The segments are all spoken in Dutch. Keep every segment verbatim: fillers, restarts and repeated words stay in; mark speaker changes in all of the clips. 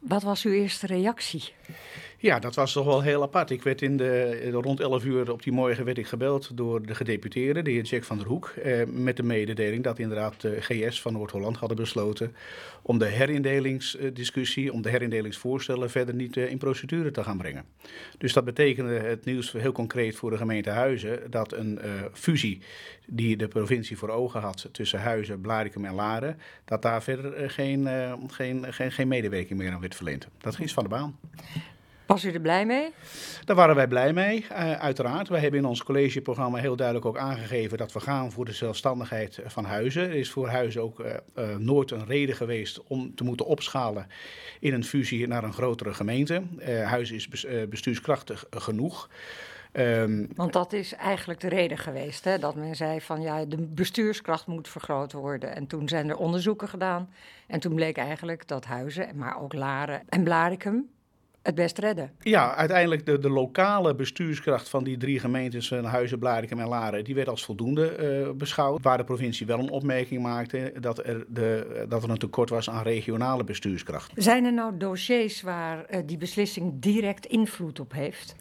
Speaker 1: Wat was uw eerste reactie?
Speaker 2: Ja, dat was toch wel heel apart. Ik werd in de, rond elf uur op die morgen werd ik gebeld door de gedeputeerde, de heer Jack van der Hoek, eh, met de mededeling dat inderdaad de G S van Noord-Holland hadden besloten om de herindelingsdiscussie, om de herindelingsvoorstellen verder niet eh, in procedure te gaan brengen. Dus dat betekende het nieuws heel concreet voor de gemeente Huizen dat een uh, fusie die de provincie voor ogen had tussen Huizen, Blaricum en Laren, dat daar verder uh, geen, uh, geen, geen, geen medewerking meer aan werd verleend. Dat is van de baan.
Speaker 1: Was u er blij mee?
Speaker 2: Daar waren wij blij mee, uh, uiteraard. Wij hebben in ons collegeprogramma heel duidelijk ook aangegeven dat we gaan voor de zelfstandigheid van Huizen. Er is voor Huizen ook uh, uh, nooit een reden geweest om te moeten opschalen in een fusie naar een grotere gemeente. Uh, Huizen is bes, uh, bestuurskrachtig uh, genoeg.
Speaker 1: Um, Want dat is eigenlijk de reden geweest, hè? Dat men zei van ja, de bestuurskracht moet vergroot worden. En toen zijn er onderzoeken gedaan en toen bleek eigenlijk dat Huizen, maar ook Laren en Blaricum het best redden.
Speaker 2: Ja, uiteindelijk de, de lokale bestuurskracht van die drie gemeentes, Huizen, Blaricum en Laren, die werd als voldoende uh, beschouwd. Waar de provincie wel een opmerking maakte dat er, de, dat er een tekort was aan regionale bestuurskracht.
Speaker 1: Zijn er nou dossiers waar uh, die beslissing direct invloed op heeft?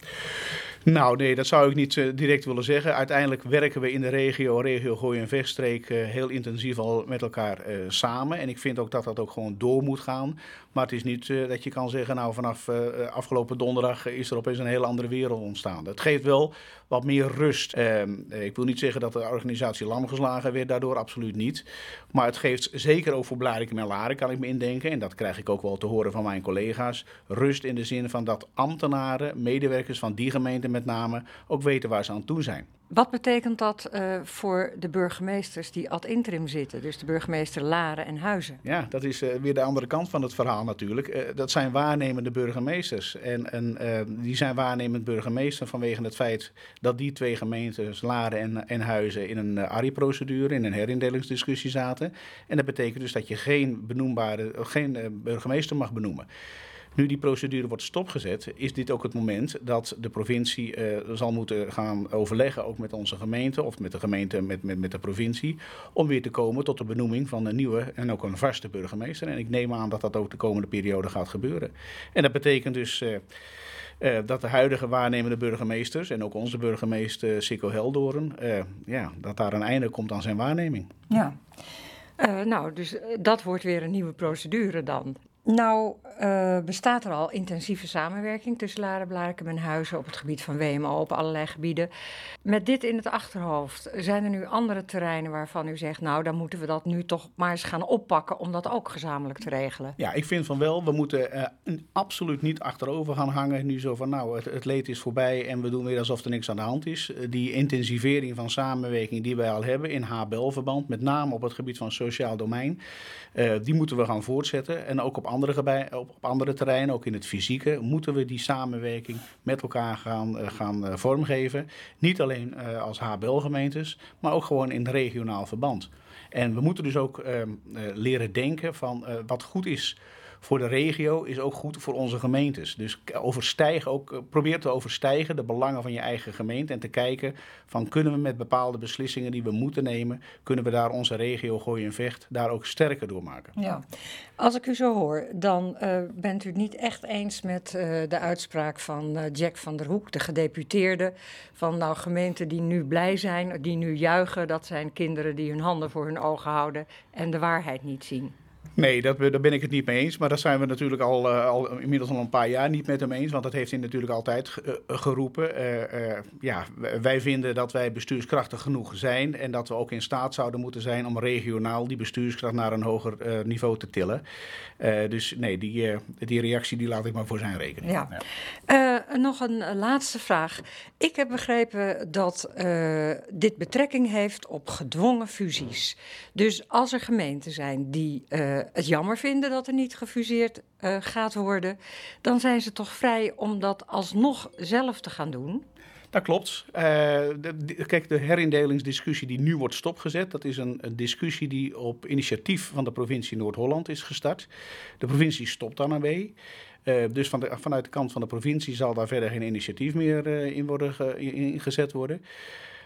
Speaker 2: Nou nee, dat zou ik niet uh, direct willen zeggen. Uiteindelijk werken we in de regio, regio Gooi- en Vechtstreek, uh, heel intensief al met elkaar uh, samen. En ik vind ook dat dat ook gewoon door moet gaan. Maar het is niet uh, dat je kan zeggen, nou vanaf uh, afgelopen donderdag is er opeens een hele andere wereld ontstaan. Het geeft wel wat meer rust. Uh, ik wil niet zeggen dat de organisatie lamgeslagen werd, daardoor absoluut niet. Maar het geeft zeker ook voor Blaricum en Laren, kan ik me indenken. En dat krijg ik ook wel te horen van mijn collega's. Rust in de zin van dat ambtenaren, medewerkers van die gemeente met name, ook weten waar ze aan toe zijn.
Speaker 1: Wat betekent dat uh, voor de burgemeesters die ad interim zitten? Dus de burgemeester Laren en Huizen.
Speaker 2: Ja, dat is uh, weer de andere kant van het verhaal natuurlijk. Uh, dat zijn waarnemende burgemeesters. En, en uh, die zijn waarnemend burgemeester vanwege het feit dat die twee gemeentes, Laren en, en Huizen, in een uh, A R I-procedure, in een herindelingsdiscussie zaten. En dat betekent dus dat je geen benoembare, geen uh, burgemeester mag benoemen. Nu die procedure wordt stopgezet, is dit ook het moment dat de provincie uh, zal moeten gaan overleggen, ook met onze gemeente of met de gemeente, met, met, met de provincie, om weer te komen tot de benoeming van een nieuwe en ook een vaste burgemeester. En ik neem aan dat dat ook de komende periode gaat gebeuren. En dat betekent dus uh, uh, dat de huidige waarnemende burgemeesters en ook onze burgemeester Sikko Heldoorn, uh, ja, dat daar een einde komt aan zijn waarneming.
Speaker 1: Ja, uh, nou, dus dat wordt weer een nieuwe procedure dan. Nou, uh, bestaat er al intensieve samenwerking tussen Laren, Blaricum en Huizen op het gebied van W M O op allerlei gebieden. Met dit in het achterhoofd, zijn er nu andere terreinen waarvan u zegt, nou, dan moeten we dat nu toch maar eens gaan oppakken om dat ook gezamenlijk te regelen?
Speaker 2: Ja, ik vind van wel, we moeten uh, absoluut niet achterover gaan hangen. Nu zo van, nou, het, het leed is voorbij en we doen weer alsof er niks aan de hand is. Uh, die intensivering van samenwerking die wij al hebben in H B L-verband, met name op het gebied van sociaal domein, uh, die moeten we gaan voortzetten. En ook op andere, gebij, op, op andere terreinen, ook in het fysieke, moeten we die samenwerking met elkaar gaan, uh, gaan uh, vormgeven. Niet alleen uh, als H B L-gemeentes, maar ook gewoon in regionaal verband. En we moeten dus ook uh, uh, leren denken van uh, wat goed is voor de regio, is ook goed voor onze gemeentes. Dus overstijgen ook, probeer te overstijgen de belangen van je eigen gemeente en te kijken van kunnen we met bepaalde beslissingen die we moeten nemen, kunnen we daar onze regio Gooi en Vecht daar ook sterker door maken.
Speaker 1: Ja. Als ik u zo hoor, dan uh, bent u niet echt eens met uh, de uitspraak van uh, Jack van der Hoek, de gedeputeerde, van nou gemeenten die nu blij zijn, die nu juichen, dat zijn kinderen die hun handen voor hun ogen houden en de waarheid niet zien.
Speaker 2: Nee, dat, daar ben ik het niet mee eens. Maar daar zijn we natuurlijk al, uh, al inmiddels al een paar jaar niet met hem eens. Want dat heeft hij natuurlijk altijd uh, geroepen. Uh, uh, ja, wij vinden dat wij bestuurskrachtig genoeg zijn. En dat we ook in staat zouden moeten zijn om regionaal die bestuurskracht naar een hoger uh, niveau te tillen. Uh, dus nee, die, uh, die reactie die laat ik maar voor zijn rekening.
Speaker 1: Ja. Ja. Uh, nog een uh, laatste vraag. Ik heb begrepen dat uh, dit betrekking heeft op gedwongen fusies. Dus als er gemeenten zijn die Uh, het jammer vinden dat er niet gefuseerd uh, gaat worden, dan zijn ze toch vrij om dat alsnog zelf te gaan doen?
Speaker 2: Dat klopt. Uh, de, de, kijk, de herindelingsdiscussie die nu wordt stopgezet, dat is een, een discussie die op initiatief van de provincie Noord-Holland is gestart. De provincie stopt daar nou mee. Uh, dus van de, vanuit de kant van de provincie zal daar verder geen initiatief meer uh, in worden ge, in, in gezet worden.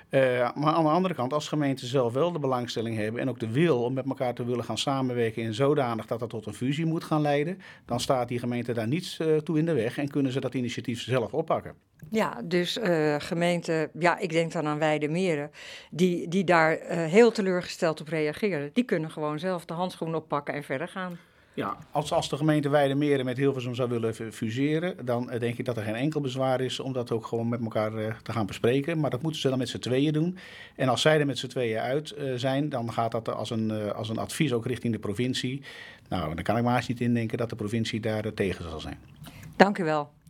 Speaker 2: Uh, maar aan de andere kant, als gemeenten zelf wel de belangstelling hebben en ook de wil om met elkaar te willen gaan samenwerken in zodanig dat dat tot een fusie moet gaan leiden, dan staat die gemeente daar niets uh, toe in de weg en kunnen ze dat initiatief zelf oppakken.
Speaker 1: Ja, dus uh, gemeenten, ja, ik denk dan aan Weidemeren, die, die daar uh, heel teleurgesteld op reageren. Die kunnen gewoon zelf de handschoen oppakken en verder gaan.
Speaker 2: Ja, als, als de gemeente Weidemeren met Hilversum zou willen fuseren, dan uh, denk ik dat er geen enkel bezwaar is om dat ook gewoon met elkaar uh, te gaan bespreken. Maar dat moeten ze dan met z'n tweeën doen. En als zij er met z'n tweeën uit uh, zijn, dan gaat dat als een, uh, als een advies ook richting de provincie. Nou, dan kan ik maar eens niet indenken dat de provincie daar uh, tegen zal zijn.
Speaker 1: Dank u wel.